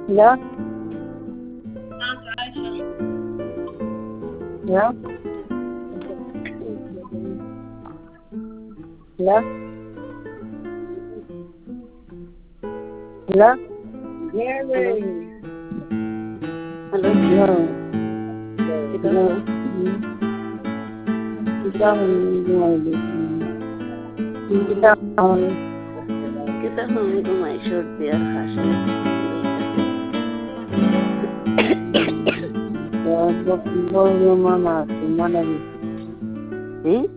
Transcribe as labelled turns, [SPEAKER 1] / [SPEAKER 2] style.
[SPEAKER 1] Yeah, yeah, yeah, yeah,
[SPEAKER 2] Hello.
[SPEAKER 3] Gary.
[SPEAKER 2] Hello.
[SPEAKER 1] no,
[SPEAKER 2] Kita
[SPEAKER 1] no. Kita hindi kita
[SPEAKER 2] um kita humay short beer hasan deka.
[SPEAKER 1] bol naman natin manali.
[SPEAKER 2] Eh?